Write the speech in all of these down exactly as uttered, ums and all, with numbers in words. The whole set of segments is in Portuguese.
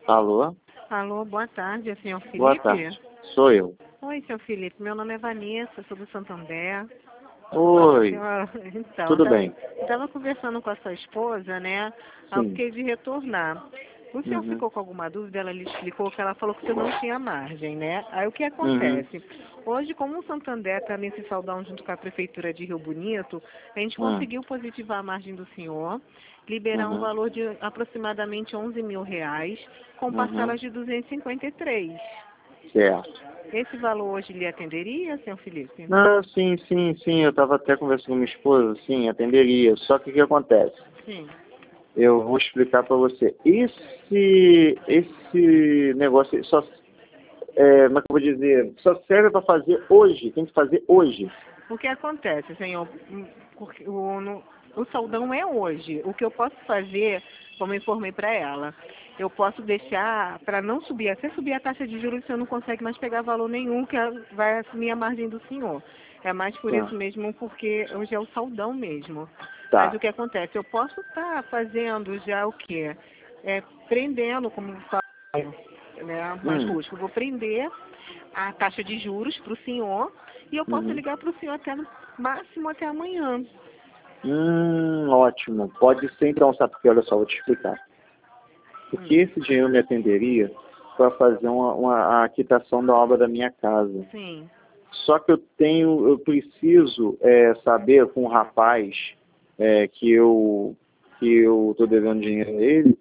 Alô? Alô, boa tarde, é o senhor Felipe? Boa tarde. Sou eu. Oi, senhor Felipe, meu nome é Vanessa, sou do Santander. Oi. Senhor, então, Tudo eu bem? estava conversando com a sua esposa, né? Aí eu Sim. fiquei de retornar. O senhor Uhum. ficou com alguma dúvida? Ela lhe explicou que ela falou que você não tinha margem, né? Aí o que Uhum. acontece? Hoje, como o Santander está nesse saldão junto com a Prefeitura de Rio Bonito, a gente Uhum. conseguiu positivar a margem do senhor, liberar um Uhum. valor de aproximadamente onze mil reais, com Uhum. parcelas de duzentos e cinquenta e três. Certo. Esse valor hoje lhe atenderia, senhor Felipe? Não, sim, sim, sim. Eu estava até conversando com minha esposa, sim, atenderia. Só que o que acontece? Sim. Eu vou explicar para você. Esse, esse negócio só, é, como é que eu vou dizer? Só serve para fazer hoje. Tem que fazer hoje. O que acontece, senhor? Hum, porque O, no- o saldão é hoje. O que eu posso fazer, como eu informei para ela, eu posso deixar para não subir. Até subir a taxa de juros, você não consegue mais pegar valor nenhum, que vai assumir a margem do senhor. É mais por Tá. isso mesmo, porque hoje é o saldão mesmo. Mas Tá. o que acontece? Eu posso estar fazendo já o quê? É, prendendo, como falo, né, mais Hum. rústico. Eu vou prender a taxa de juros para o senhor e eu posso Uhum. ligar para o senhor até no máximo até amanhã. Hum, ótimo. Pode ser então, sabe? Porque olha só, vou te explicar. Porque Hum, esse dinheiro me atenderia para fazer uma, uma, a quitação da obra da minha casa. sim. Só que eu tenho, eu preciso é, saber com o rapaz é, que eu que eu estou devendo dinheiro a ele,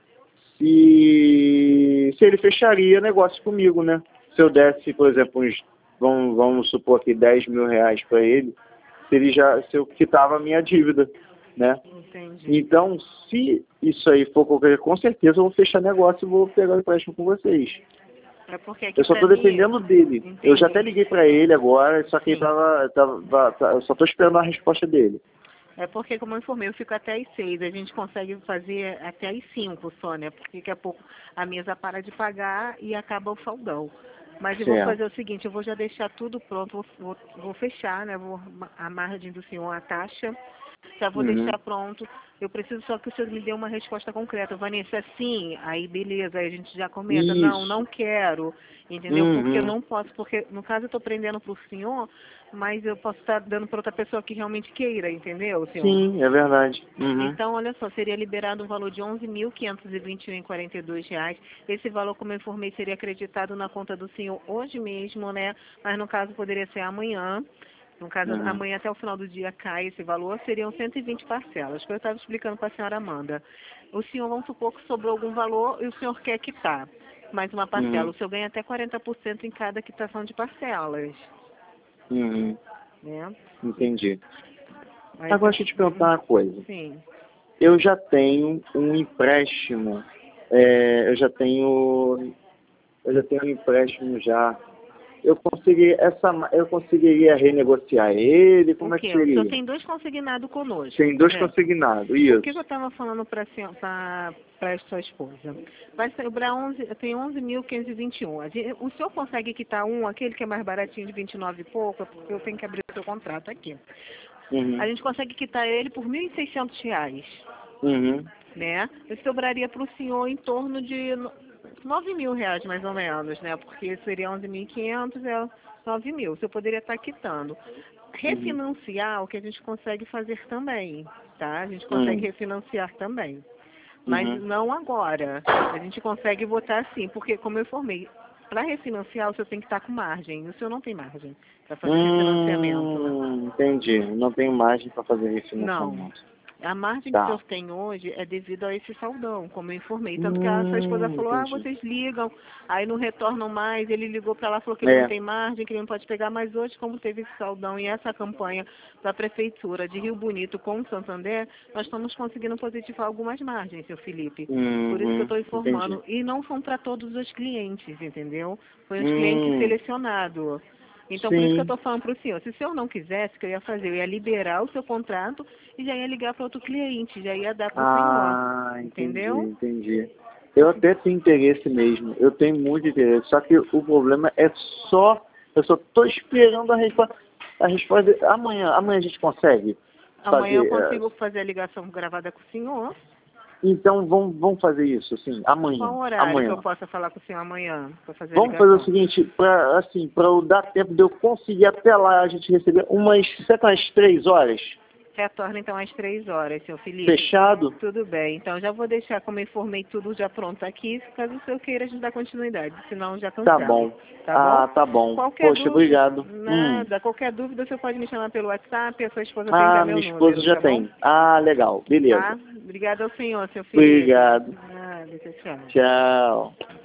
se, se ele fecharia negócio comigo, né? Se eu desse, por exemplo, uns, vamos, vamos supor aqui dez mil reais para ele, se ele já, se eu quitava a minha dívida, né? Entendi. Então, se isso aí for qualquer, com certeza eu vou fechar negócio e vou pegar o empréstimo com vocês. É porque aqui Eu só para estou mim, dependendo dele. Eu já até entendi. liguei para ele agora, só que ele Sim. tava, tava, tá- eu só estou esperando a resposta dele. É porque, como eu informei, eu fico até às seis. A gente consegue fazer até às cinco só, né? Porque daqui a pouco a mesa para de pagar e acaba o saldão. Mas eu vou Certo. fazer o seguinte, eu vou já deixar tudo pronto, vou, vou, vou fechar, né? Vou a margem do senhor, a taxa. Já vou Uhum. deixar pronto. Eu preciso só que o senhor me dê uma resposta concreta. Vanessa, sim, aí beleza, aí a gente já comenta. Não, Isso. não quero, entendeu? Porque eu Uhum. não posso, porque no caso eu estou prendendo para o senhor, mas eu posso estar dando para outra pessoa que realmente queira, entendeu, senhor? Sim, é verdade. Uhum. Então, olha só, seria liberado um valor de onze mil quinhentos e vinte e um vírgula quarenta e dois reais. Esse valor, como eu informei, seria acreditado na conta do senhor hoje mesmo, né? Mas no caso poderia ser amanhã. No caso, Uhum. amanhã até o final do dia cai esse valor, seriam cento e vinte parcelas, que eu estava explicando para a senhora Amanda. O senhor, vamos supor que sobrou algum valor e o senhor quer quitar mais uma parcela. Uhum. O senhor ganha até quarenta por cento em cada quitação de parcelas, Uhum. né? Entendi. Mas, Agora deixa eu te perguntar uma coisa. sim. Eu já tenho um empréstimo, é, eu já tenho, eu já tenho um empréstimo já. Eu consegui essa, eu conseguiria renegociar ele? O Como é que quê? O senhor seria? tem dois consignados conosco, Tem dois correto? consignados, O que que eu isso. estava falando para a sua esposa? Vai sobrar onze, tem onze mil quinhentos e vinte e um. A gente- O senhor consegue quitar um, aquele que é mais baratinho de vinte e nove e pouco, é porque eu tenho que abrir o seu contrato aqui. A Uhum. gente consegue quitar ele por mil e seiscentos reais, Uhum. né? E sobraria para o senhor em torno de no- nove mil reais, mais ou menos, né? Porque seria onze mil e quinhentos, é nove mil. O senhor poderia estar quitando. Uhum. Refinanciar, o que a gente consegue fazer também, tá? A gente consegue Uhum. refinanciar também. Mas Uhum. não agora. A gente consegue botar assim, porque como eu informei, para refinanciar o senhor tem que estar com margem. O senhor não tem margem para fazer refinanciamento. Hum, entendi. Não tenho margem para fazer Não. refinanciamento. A margem que o Tá. senhor tem hoje é devido a esse saldão, como eu informei. Tanto que a sua esposa Hum, falou, ah, entendi. vocês ligam, aí não retornam mais. Ele ligou para lá, falou que ele não É. tem margem, que ele não pode pegar. Mas hoje, como teve esse saldão e essa campanha da Prefeitura de Rio Bonito com o Santander, nós estamos conseguindo positivar algumas margens, seu Felipe. Por isso que eu Uhum. estou Entendi. informando. E não são para todos os clientes, entendeu? Foi uns clientes Hum, selecionados. Então, por isso que eu sim. estou falando para o senhor. Se o senhor não quisesse, o que eu ia fazer? Eu ia liberar o seu contrato e já ia ligar para outro cliente, já ia dar para o senhor. Ah, entendi, Entendeu? entendi. Eu até tenho interesse mesmo. Eu tenho muito interesse. Só que o problema é só. Eu só estou esperando a resposta. A resposta. Amanhã, amanhã a gente consegue Amanhã eu fazer. eh, consigo fazer a ligação gravada com o senhor. Então vamos, vamos fazer isso, assim, amanhã. Qual horário amanhã. que eu possa falar com o senhor amanhã? Pra fazer a Vamos fazer o ligação? seguinte, para assim, para eu dar tempo de eu conseguir até lá a gente receber umas sete às três horas. Retorna então às três horas, senhor Felipe. Fechado? Tudo bem. Então já vou deixar, como eu informei, tudo já pronto aqui, caso o senhor queira a gente dar continuidade. Senão já cancela. Tá bom. Tá ah, bom? tá bom. Qualquer Poxa, dúvida, obrigado. nada. Hum. Qualquer dúvida, o senhor pode me chamar pelo WhatsApp, a sua esposa tem Ah, já meu minha esposa número, já tá tem. bom? Ah, legal. Beleza. Tá? Obrigada ao senhor, seu Felipe. Obrigado. Nada, tchau, tchau. Tchau.